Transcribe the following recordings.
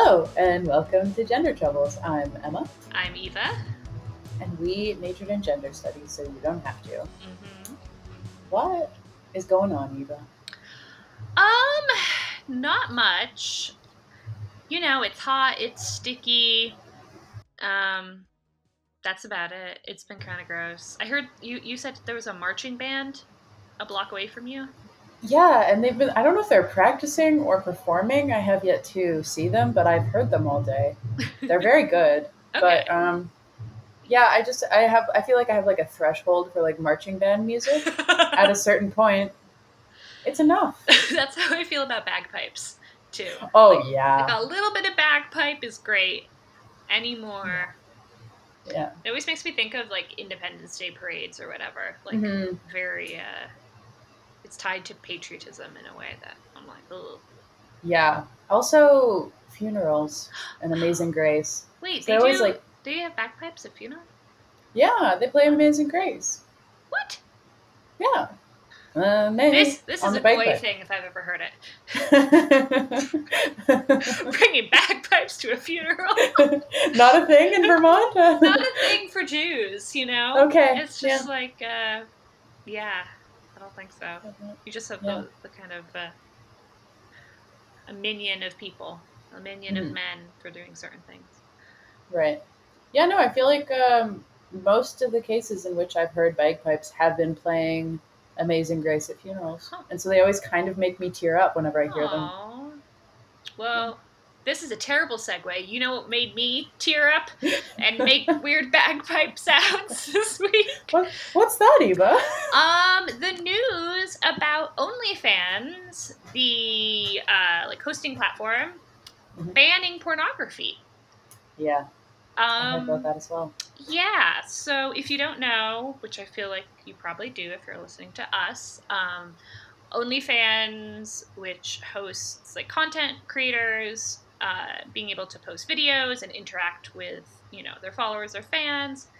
Hello, and welcome to Gender Troubles. I'm Emma, I'm Eva. and we majored in gender studies, so you don't have to. hmm What is going on, Eva? Um, Not much. It's hot, it's sticky. Um, that's about it. It's been kind of gross. I heard you said there was a marching band a block away from you. Yeah, and they've been, I don't know if they're practicing or performing. I have yet to see them, but I've heard them all day. They're very good. But, Okay. yeah, I feel like I have like a threshold for like marching band music. At a certain point, it's enough. That's how I feel about bagpipes too. Oh, Like yeah. a little bit of bagpipe is great. Any Yeah. more. Yeah. It always makes me think of like Independence Day parades or whatever. Like hmm very it's tied to patriotism in a way that I'm like, ugh. Yeah. Also, funerals and Amazing Grace. Wait, So they always like, do you have bagpipes at funeral? yeah, they play Amazing Grace. What? Yeah. May This is on a the boy bagpipe. thing if I've ever heard it. Bringing bagpipes to a funeral. Not a thing in Vermont? Not a thing for Jews, you know? Okay. It's Yeah. just like yeah, I don't think so. You just have Yeah. the kind of a minion of people, a minion of hmm men for doing certain things. Right. Yeah, no, I feel like most of the cases in which I've heard bagpipes have been playing Amazing Grace at funerals. Huh. And so they always kind of make me tear up whenever I hear them. Aww. Yeah. Well, this is a terrible segue. You know what made me tear up and make weird bagpipe sounds this week? What's that, Eva? The news about OnlyFans, the like hosting platform, Mhm. banning pornography. Yeah, I heard about Um, that as well. yeah. So if you don't know, which I feel like you probably do if you're listening to us, OnlyFans, which hosts like content creators, being able to post videos and interact with their followers or fans,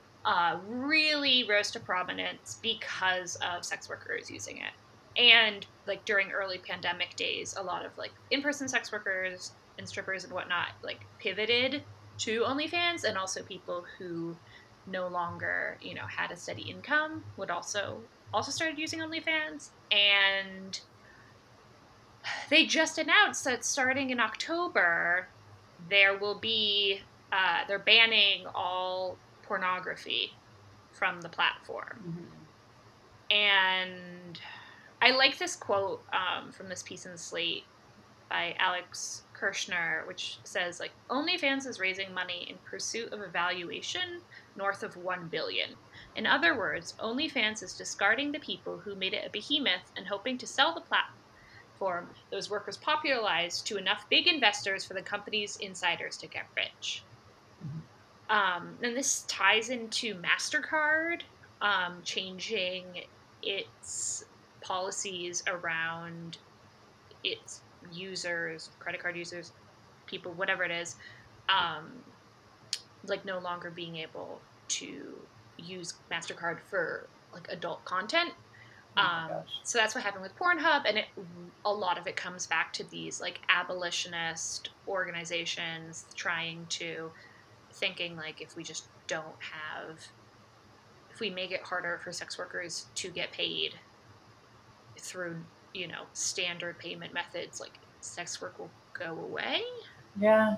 really rose to prominence because of sex workers using it. And like during early pandemic days, a lot of like in-person sex workers and strippers and whatnot like pivoted to OnlyFans, and also people who no longer had a steady income would also started using OnlyFans. And they just announced that starting in October, there will be they're banning all pornography from the platform. hmm And I like this quote from this piece in Slate by Alex Kirshner, which says like OnlyFans is raising money in pursuit of a valuation north of 1 billion. In other words, OnlyFans is discarding the people who made it a behemoth and hoping to sell the platform those workers popularized to enough big investors for the company's insiders to get rich. And this ties into MasterCard changing its policies around its users, credit card users, people, whatever it is, um, like no longer being able to use MasterCard for like adult content. Oh my gosh. So that's what happened with Pornhub, and a lot of it comes back to these like abolitionist organizations trying to thinking like if we just don't have if we make it harder for sex workers to get paid through standard payment methods, like sex work will go away. Yeah.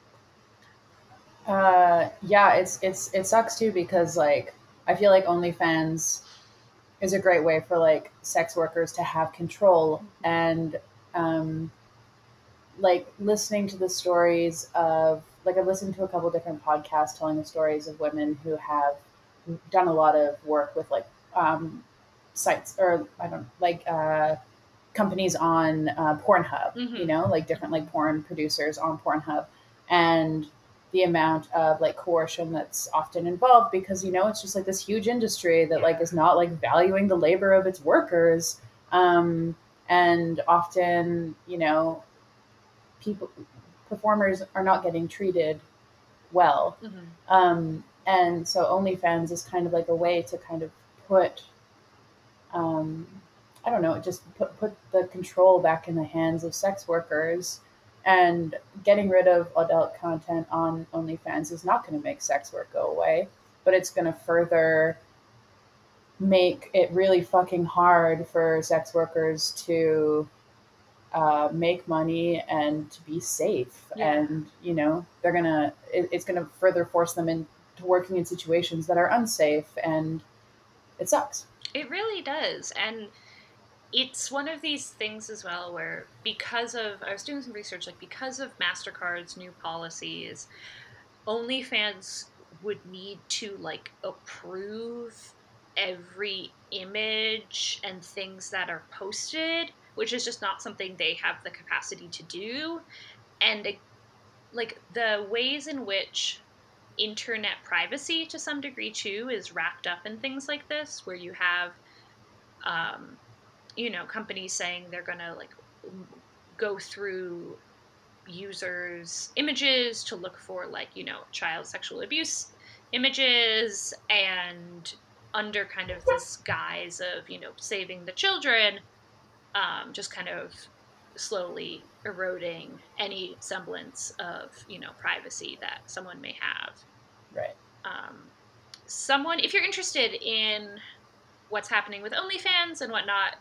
Yeah, it sucks too because like I feel like OnlyFans is a great way for like sex workers to have control and um, like listening to the stories of like I've listened to a couple different podcasts telling the stories of women who have done a lot of work with like sites or I don't like companies on Pornhub, you Mm-hmm. know, like different like porn producers on Pornhub, and the amount of like coercion that's often involved because you know it's just like this huge industry that like Yeah. is not like valuing the labor of its workers, um, and often you know people performers are not getting treated well, Mm-hmm. and so OnlyFans is kind of like a way to kind of put um, I don't know, just put the control back in the hands of sex workers, And getting rid of adult content on OnlyFans is not going to make sex work go away, but it's going to further make it really fucking hard for sex workers to make money and to be safe. Yeah. And they're gonna it's gonna further force them into working in situations that are unsafe, and it sucks. It really does. And it's one of these things as well where, because of, I was doing some research, like because of MasterCard's new policies, OnlyFans would need to like approve every image and things that are posted, which is just not something they have the capacity to do. And like the ways in which internet privacy to some degree too is wrapped up in things like this, where you have um, companies saying they're gonna like go through users images to look for like child sexual abuse images, and under kind of this guise of saving the children, just kind of slowly eroding any semblance of privacy that someone may have. Right. Someone, if you're interested in what's happening with OnlyFans and whatnot,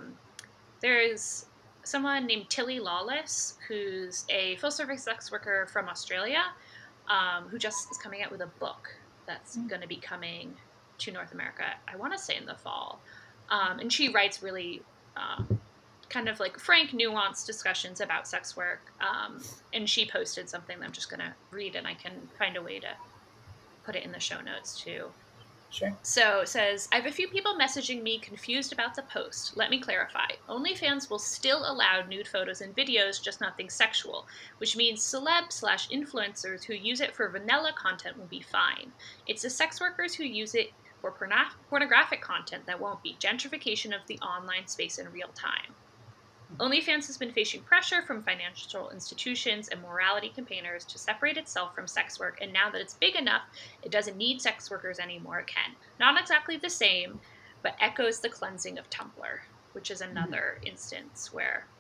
there's someone named Tilly Lawless, who's a full service sex worker from Australia, who just is coming out with a book that's going to be coming to North America, I want to say in the fall. And she writes really kind of like frank, nuanced discussions about sex work. And she posted something that I'm just going to read, and I can find a way to put it in the show notes too. Sure. So it says, I have a few people messaging me confused about the post. Let me clarify. OnlyFans will still allow nude photos and videos, just nothing sexual, which means celeb/influencers who use it for vanilla content will be fine. It's the sex workers who use it for pornographic content that won't be. Gentrification of the online space in real time. OnlyFans has been facing pressure from financial institutions and morality campaigners to separate itself from sex work, and now that it's big enough, it doesn't need sex workers anymore. It can. Not exactly the same, but echoes the cleansing of Tumblr, which is another instance where,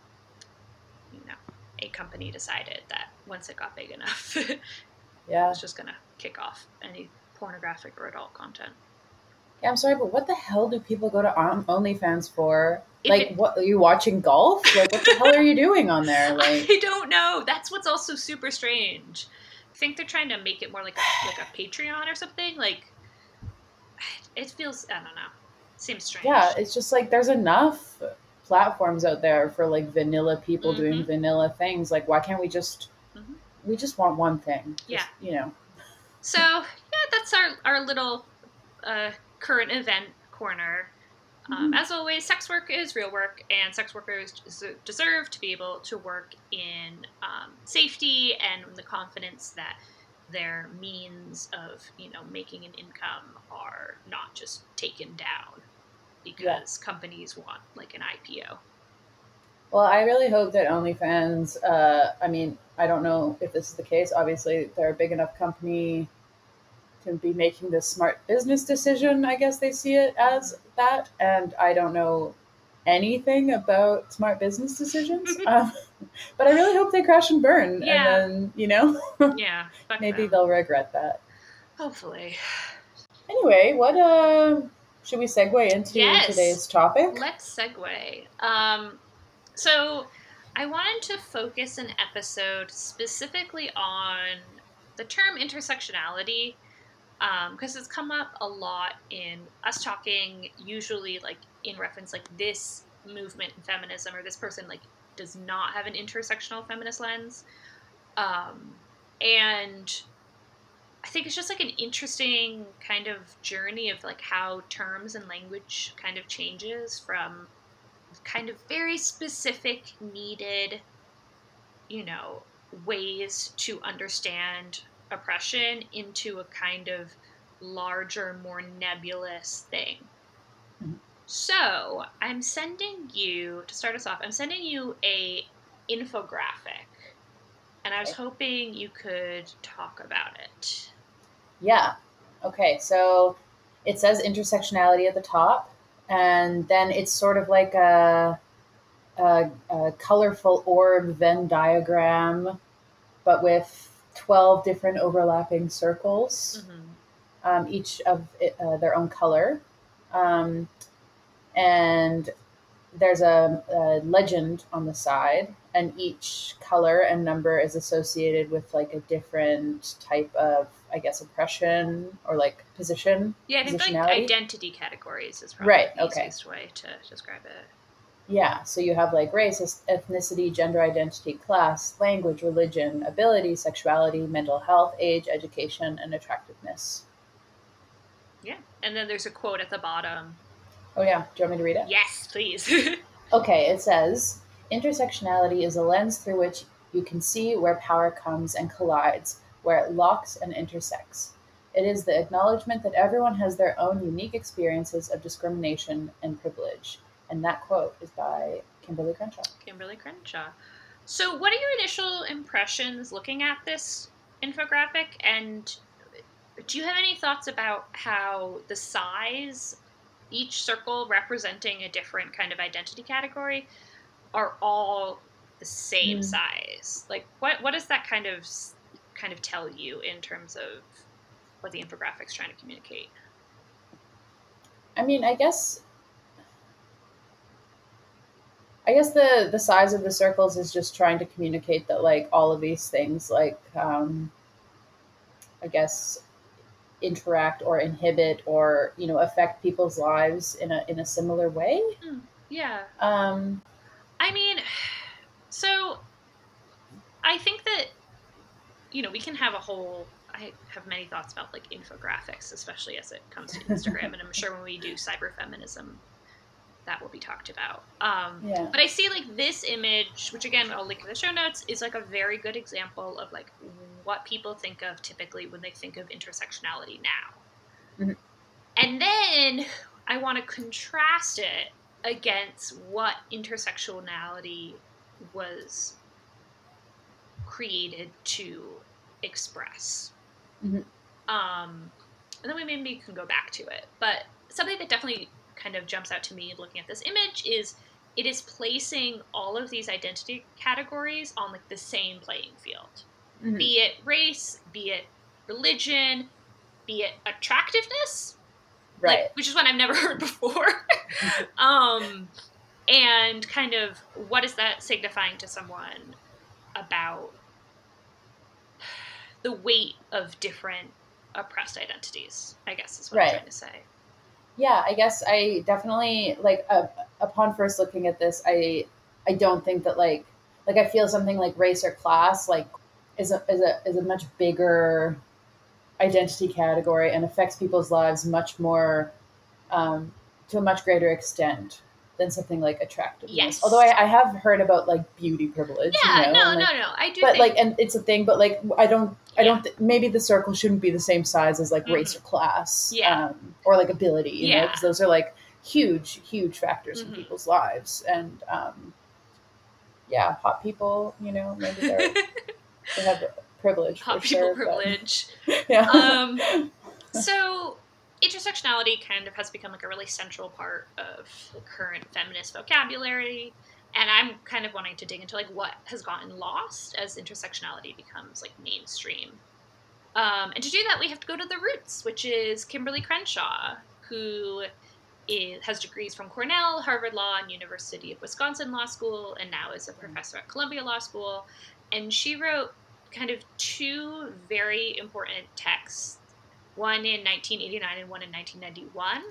a company decided that once it got big enough, Yeah. it's just going to kick off any pornographic or adult content. Yeah, I'm sorry, but what the hell do people go to OnlyFans for? If Like, it, what are you watching golf? Like, what the hell are you doing on there? Like, I don't know. That's what's also super strange. I think they're trying to make it more like a Patreon or something. Like, it feels, I don't know. Seems yeah, strange. it's just like there's enough platforms out there for like vanilla people doing Mm-hmm. vanilla things. Like, why can't Mm-hmm. we just want one thing? Yeah. Just. So yeah, that's our little current event corner. As always, sex work is real work, and sex workers deserve to be able to work in safety and the confidence that their means of making an income are not just taken down Yeah. because companies want like an IPO. Well, I really hope that OnlyFans. I mean, I don't know if this is the case. Obviously, they're a big enough company to be making this smart business decision. I guess they see it as that, and I don't know anything about smart business decisions. But I really hope they crash and burn, and Yeah, then yeah, fuck maybe them. they'll regret that. Hopefully. Anyway, what should we segue into Yes, today's topic? let's segue. So I wanted to focus an episode specifically on the term intersectionality, because it's come up a lot in us talking, usually like in reference like this movement in feminism, or this person like does not have an intersectional feminist lens. Um, and I think it's just like an interesting kind of journey of like how terms and language kind of changes from kind of very specific needed, ways to understand oppression into a kind of larger, more nebulous thing. So I'm sending you, to start us off, I'm sending you a infographic, and I was Okay. hoping you could talk about it. Yeah. Okay. So it says intersectionality at the top, and then it's sort of like a colorful orb Venn diagram, but with 12 different overlapping circles, each of their own color. Um, and there's a legend on the side, and each color and number is associated with like a different type of, I guess, oppression or like position. Yeah, I think like positionality. identity categories is probably Right, the okay. easiest way to describe it. Yeah, so you have like race, ethnicity, gender identity, class, language, religion, ability, sexuality, mental health, age, education, and attractiveness. Yeah, and then there's a quote at the bottom. Oh yeah, do you want me to read it? Yes, please. Okay, it says, intersectionality is a lens through which you can see where power comes and collides, where it locks and intersects. It is the acknowledgement that everyone has their own unique experiences of discrimination and privilege. And that quote is by Kimberly Crenshaw. Kimberly Crenshaw. So, what are your initial impressions looking at this infographic? And do you have any thoughts about how the size, each circle representing a different kind of identity category, are all the same size? Like, what does that kind of tell you in terms of what the infographic's trying to communicate? I mean, I guess the size of the circles is just trying to communicate that like all of these things like I guess interact or inhibit or affect people's lives in a similar way. Yeah. Um, I mean, so I think that we can have a whole. I have many thoughts about like infographics, especially as it comes to Instagram, and I'm sure when we do cyberfeminism, that will be talked about. yeah. But I see like this image, which again I'll link in the show notes, is like a very good example of like what people think of typically when they think of intersectionality now. Mhm. And then I want to contrast it against what intersectionality was created to express. Mhm. And then we maybe can go back to it. But something that definitely kind of jumps out to me looking at this image is it is placing all of these identity categories on like the same playing field. Mhm. Be it race, be it religion, be it attractiveness, like Right. which is one I've never heard before. And kind of what is that signifying to someone about the weight of different oppressed identities, I guess is what I'm Right. trying to say. Yeah, I guess I definitely like upon first looking at this, I don't think that like I feel something like race or class like is a much bigger identity category and affects people's lives much more, um, to a much greater extent than something like attractiveness. Although Yes. I have heard about like beauty privilege, Yeah, and like, no. I do but think, like, and it's a thing. But like, I yeah. don't. Maybe the circle shouldn't be the same size as like race or class, Yeah. or like ability, Yeah. because those are like huge factors in Mm-hmm. people's lives. And yeah, hot people, maybe they have privilege for Hot people sure. But privilege. yeah, So intersectionality kind of has become like a really central part of the current feminist vocabulary. And I'm kind of wanting to dig into like what has gotten lost as intersectionality becomes like mainstream. And to do that, we have to go to the roots, which is Kimberly Crenshaw, who has degrees from Cornell, Harvard Law, and University of Wisconsin Law School, and now is a professor at Columbia Law School. And she wrote kind of two very important texts, one in 1989 and one in 1991.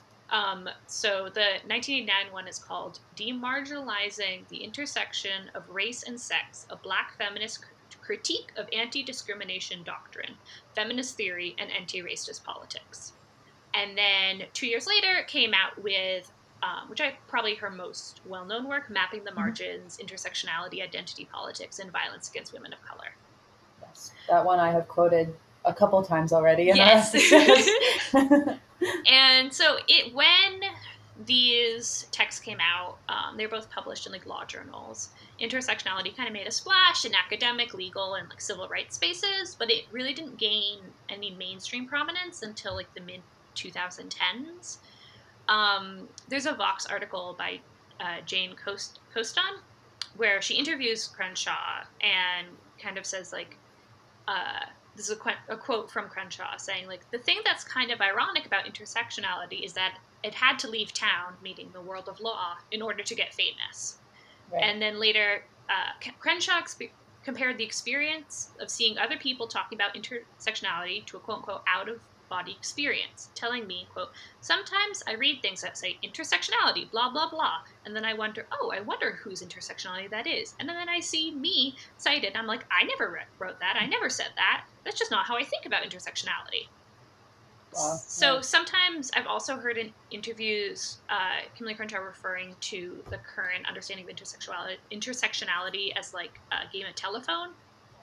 So the 1989 one is called Demarginalizing the Intersection of Race and Sex, a Black Feminist Critique of Anti-Discrimination Doctrine, Feminist Theory, and Anti-Racist Politics. And then 2 years later, it came out with, which I probably her most well-known work, Mapping the Margins, Intersectionality, Identity Politics, and Violence Against Women of Color. yes, that one I have quoted a couple times already in our Yes. episodes. And so when these texts came out, they were both published in like law journals. Intersectionality kind of made a splash in academic, legal, and like civil rights spaces, but it really didn't gain any mainstream prominence until like the mid 2010s. There's a Vox article by Jane post on, where she interviews Crenshaw and kind of says like, this is a quote from Crenshaw saying like, the thing that's kind of ironic about intersectionality is that it had to leave town, meaning the world of law, in order to get famous. Right. And then later, Crenshaw compared the experience of seeing other people talking about intersectionality to a quote unquote out of body experience, telling me, quote, sometimes I read things that say intersectionality, blah, blah, blah. And then I wonder, oh, I wonder whose intersectionality that is. And then I see me cited. I'm like, I never wrote that. I never said that. That's just not how I think about intersectionality. Wow. So Yeah. sometimes I've also heard in interviews Kimberly Crenshaw referring to the current understanding of intersectionality as like a game of telephone,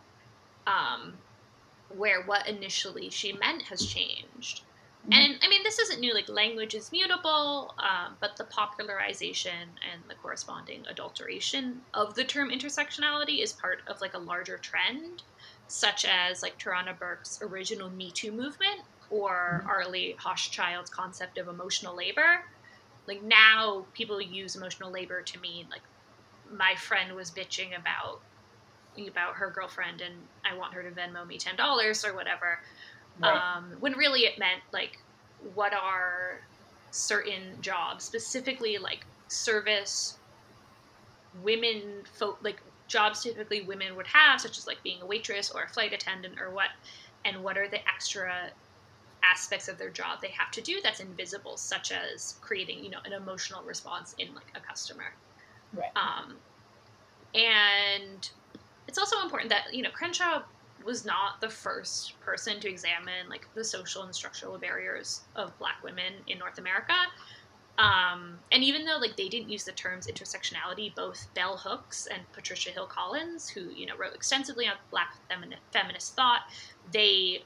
um, where what initially she meant has changed. Mhm. And I mean, this isn't new, like language is mutable, but the popularization and the corresponding adulteration of the term intersectionality is part of like a larger trend, such as like Tarana Burke's original Me Too movement or Mhm. Arlie Hochschild's concept of emotional labor. Like now people use emotional labor to mean like my friend was bitching about her girlfriend and I want her to Venmo me $10 or whatever, Right. when really it meant like what are certain jobs, specifically like service women folk, like jobs typically women would have, such as like being a waitress or a flight attendant or what, and what are the extra aspects of their job they have to do that's invisible, such as creating, you know, an emotional response in like a customer. Right. um and it's also important that, you know, Crenshaw was not the first person to examine like the social and structural barriers of Black women in North America. And even though like they didn't use the terms intersectionality, both Bell Hooks and Patricia Hill Collins, who, you know, wrote extensively on Black feminist thought, they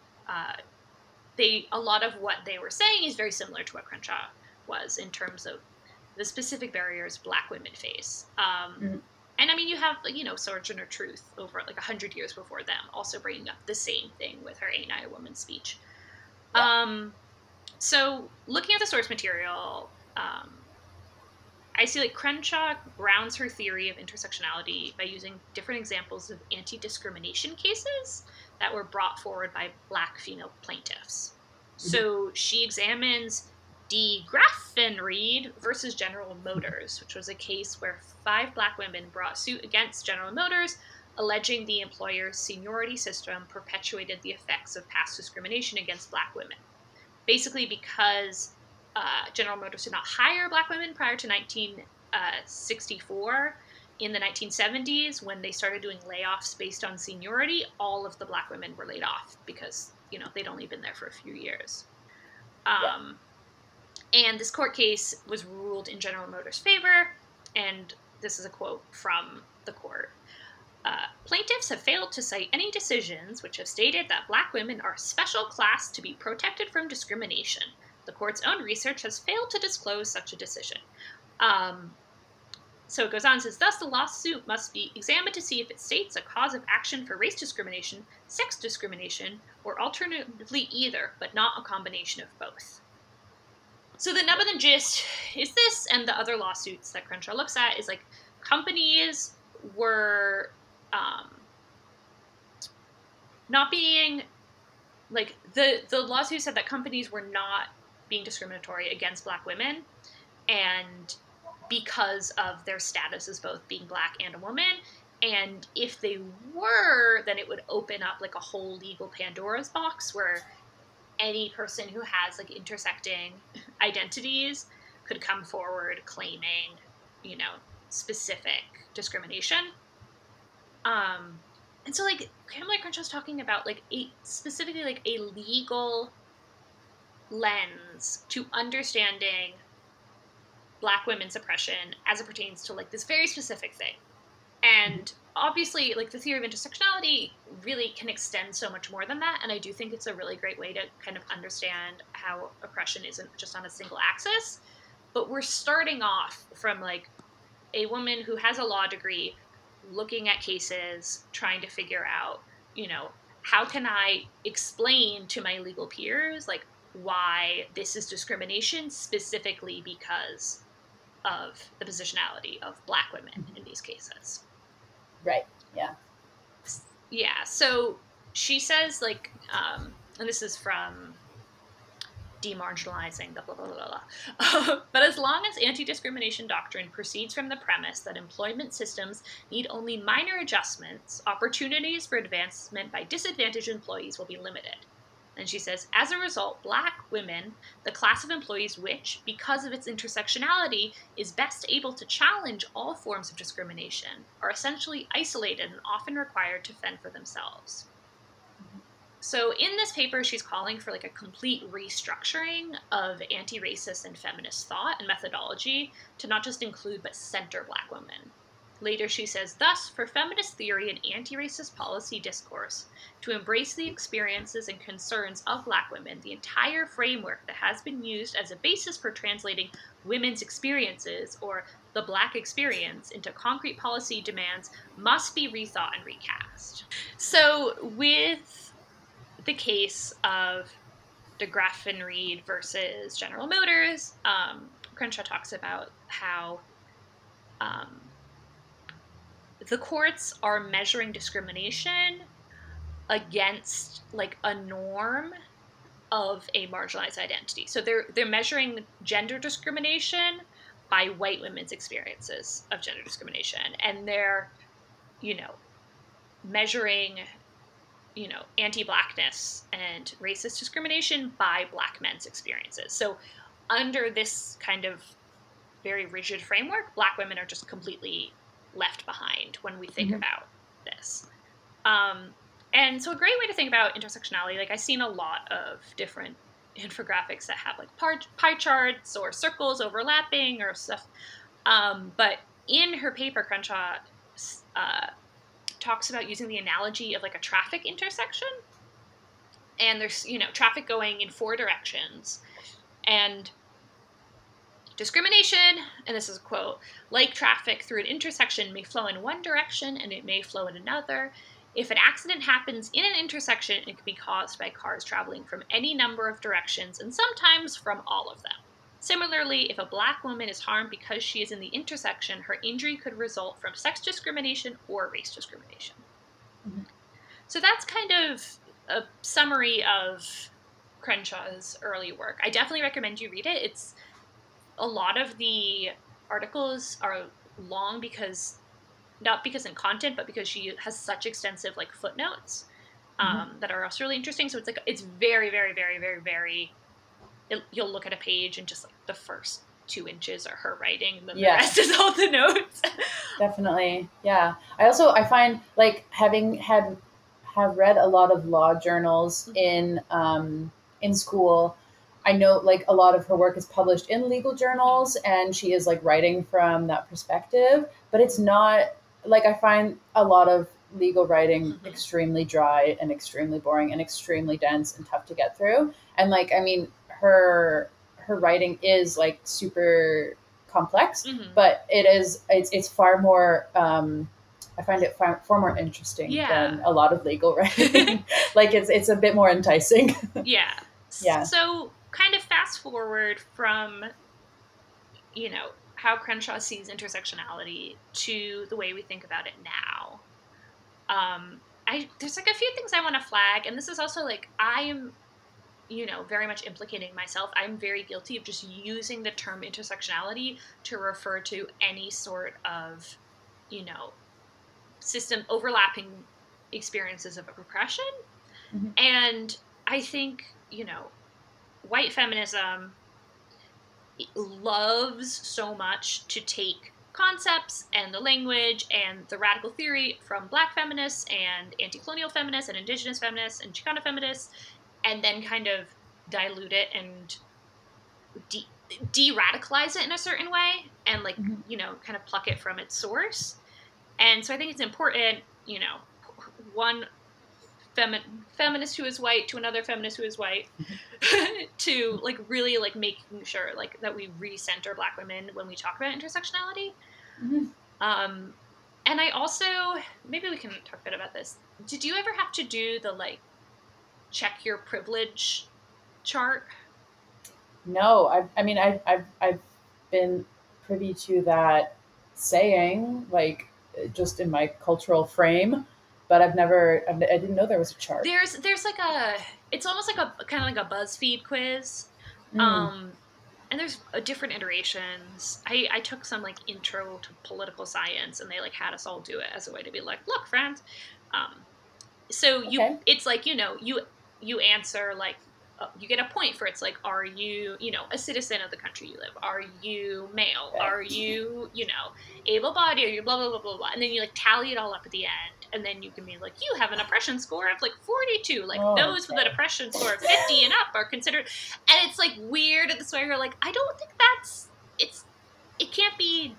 they a lot of what they were saying is very similar to what Crenshaw was in terms of the specific barriers Black women face. Mhm. And I mean, you have, you know, Sojourner Truth over like 100 years before them, also bringing up the same thing with her "Ain't I a Woman" speech. Yeah. Um, so looking at the source material, I see like Crenshaw grounds her theory of intersectionality by using different examples of anti-discrimination cases that were brought forward by Black female plaintiffs. Mhm. So she examines D. Graffenreid versus General Motors, which was a case where 5 Black women brought suit against General Motors, alleging the employer's seniority system perpetuated the effects of past discrimination against Black women. Basically, because General Motors did not hire Black women prior to 1964. In the 1970s, when they started doing layoffs based on seniority, all of the Black women were laid off because, you know, they'd only been there for a few years. Yeah. Um, and this court case was ruled in General Motors' favor. And this is a quote from the court. Plaintiffs have failed to cite any decisions which have stated that Black women are a special class to be protected from discrimination. The court's own research has failed to disclose such a decision. Um, so it goes on and says, thus the lawsuit must be examined to see if it states a cause of action for race discrimination, sex discrimination, or alternatively either, but not a combination of both. So the nub of the gist is this, and the other lawsuits that Crenshaw looks at is like companies were not being like the lawsuit said that companies were not being discriminatory against Black women, and because of their status as both being Black and a woman. And if they were, then it would open up like a whole legal Pandora's box where any person who has like intersecting identities could come forward claiming, you know, specific discrimination. Um, and so like Kimberly Crenshaw's talking about like a specifically like a legal lens to understanding Black women's oppression as it pertains to like this very specific thing. Mhm. And obviously, like the theory of intersectionality really can extend so much more than that. And I do think it's a really great way to kind of understand how oppression isn't just on a single axis. But we're starting off from like a woman who has a law degree looking at cases, trying to figure out, you know, how can I explain to my legal peers like why this is discrimination specifically because of the positionality of Black women in these cases. Right. Yeah. Yeah. So she says, like, and this is from Demarginalizing the blah, blah, blah, blah. But as long as anti-discrimination doctrine proceeds from the premise that employment systems need only minor adjustments, opportunities for advancement by disadvantaged employees will be limited. And she says, as a result, Black women, the class of employees which, because of its intersectionality, is best able to challenge all forms of discrimination, are essentially isolated and often required to fend for themselves. So in this paper, she's calling for like a complete restructuring of anti-racist and feminist thought and methodology to not just include but center Black women. Later, she says, thus, for feminist theory and anti-racist policy discourse to embrace the experiences and concerns of Black women, the entire framework that has been used as a basis for translating women's experiences or the Black experience into concrete policy demands must be rethought and recast. So with the case of DeGraff and Reed versus General Motors, Crenshaw talks about how the courts are measuring discrimination against like a norm of a marginalized identity. So they're measuring gender discrimination by white women's experiences of gender discrimination, and they're, you know, measuring, you know, anti-Blackness and racist discrimination by Black men's experiences. So under this kind of very rigid framework, Black women are just completely left behind when we think about this. And so a great way to think about intersectionality, like I've seen a lot of different infographics that have like pie charts or circles overlapping or stuff. But in her paper, Crenshaw talks about using the analogy of like a traffic intersection, and there's, you know, traffic going in 4 directions, and discrimination, and this is a quote, like traffic through an intersection may flow in one direction and it may flow in another. If an accident happens in an intersection, it can be caused by cars traveling from any number of directions and sometimes from all of them. Similarly, if a Black woman is harmed because she is in the intersection, her injury could result from sex discrimination or race discrimination. Mm-hmm. So that's kind of a summary of Crenshaw's early work. I definitely recommend you read it. It's a lot of the articles are long because, not because in content, but because she has such extensive like footnotes that are also really interesting. So it's like, it's very, very, very, very, very, you'll look at a page and just like the first 2 inches are her writing, and then the rest is all the notes. Definitely. Yeah. I find like have read a lot of law journals in school. I know like a lot of her work is published in legal journals, and she is like writing from that perspective, but it's not like, I find a lot of legal writing extremely dry and extremely boring and extremely dense and tough to get through. And like, I mean, her writing is like super complex, but it's far more, I find it far more interesting than a lot of legal writing. Like it's a bit more enticing. Yeah. So kind of fast forward from, you know, how Crenshaw sees intersectionality to the way we think about it now. There's like a few things I want to flag, and this is also like, I am, you know, very much implicating myself. I'm very guilty of just using the term intersectionality to refer to any sort of, you know, system overlapping experiences of oppression. And I think, you know, white feminism loves so much to take concepts and the language and the radical theory from Black feminists and anti-colonial feminists and indigenous feminists and Chicana feminists, and then kind of dilute it and de-radicalize it in a certain way, and like, you know, kind of pluck it from its source. And so I think it's important, you know, one feminist who is white to another feminist who is white to like really like making sure like that we recenter Black women when we talk about intersectionality. And I also, maybe we can talk a bit about this. Did you ever have to do the like check your privilege chart? No, I've been privy to that saying, like just in my cultural frame, but I didn't know there was a chart. There's like it's almost like a kind of like a BuzzFeed quiz. Mm. Um, and there's different iterations. I took some like intro to political science, and they like had us all do it as a way to be like, look, friends. So Okay. it's like, you answer like, you get a point for, it's like, are you, a citizen of the country you live? Are you male? Okay. Are you, able-bodied? Are you blah blah blah blah blah? And then you like tally it all up at the end, and then you can be like, you have an oppression score of like 42. Like Oh, those with okay. an oppression score of 50 and up are considered. And it's like weird at this way. You're like, I don't think it can't be,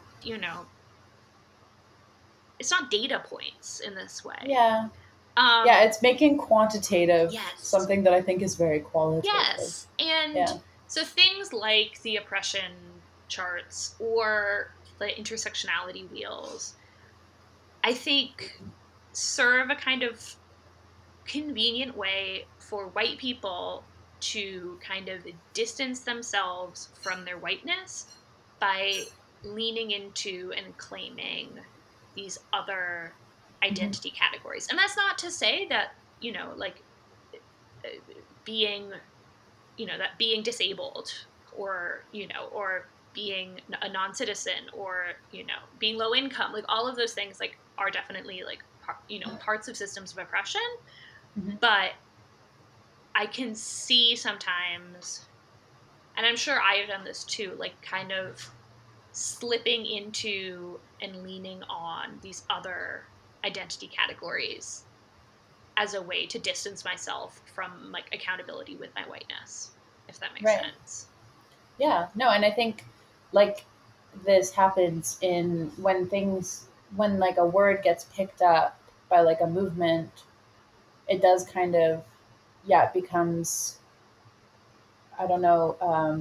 it's not data points in this way. Yeah. Yeah, it's making quantitative Yes. something that I think is very qualitative. Yes. And so things like the oppression charts or the intersectionality wheels, I think, serve a kind of convenient way for white people to kind of distance themselves from their whiteness by leaning into and claiming these other identity categories. And that's not to say that, like being, that being disabled, or, or being a non-citizen, or, being low income, like all of those things like are definitely like, parts of systems of oppression. But I can see sometimes, and I'm sure I've done this too, like kind of slipping into and leaning on these other identity categories as a way to distance myself from like accountability with my whiteness, if that makes sense. Yeah, no, and I think like this happens when like a word gets picked up by like a movement, it does kind of, it becomes, I don't know,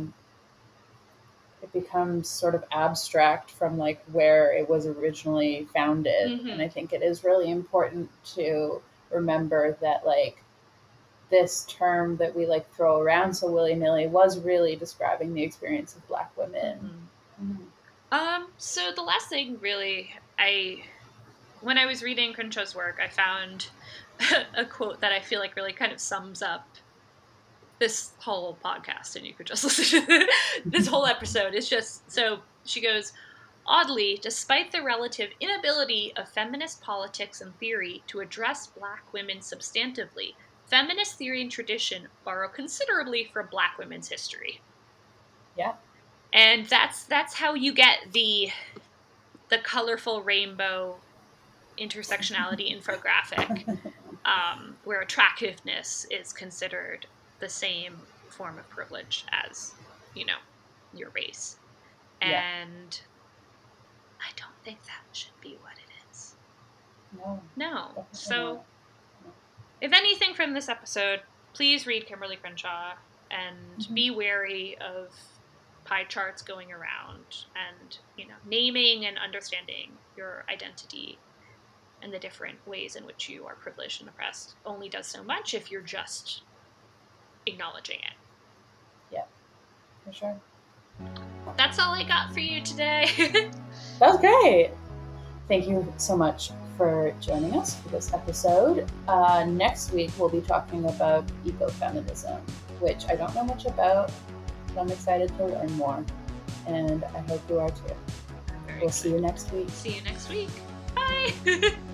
it becomes sort of abstract from like where it was originally founded. And I think it is really important to remember that like this term that we like throw around so willy-nilly was really describing the experience of Black women. So the last thing really, when I was reading Crenshaw's work, I found a quote that I feel like really kind of sums up this whole podcast, and you could just listen to this whole episode. It's just, so she goes, oddly, despite the relative inability of feminist politics and theory to address Black women substantively, feminist theory and tradition borrow considerably from Black women's history. Yeah. And that's how you get the colorful rainbow intersectionality infographic, where attractiveness is considered the same form of privilege as, your race. And I don't think that should be what it is. No. So, if anything from this episode, please read Kimberly Crenshaw and be wary of pie charts going around, and, naming and understanding your identity and the different ways in which you are privileged and oppressed only does so much if you're just acknowledging it. Yeah, for sure. That's all I got for you today. That was great. Thank you so much for joining us for this episode. Next week, we'll be talking about ecofeminism, which I don't know much about, but I'm excited to learn more. And I hope you are too. We'll see you next week. See you next week. Bye.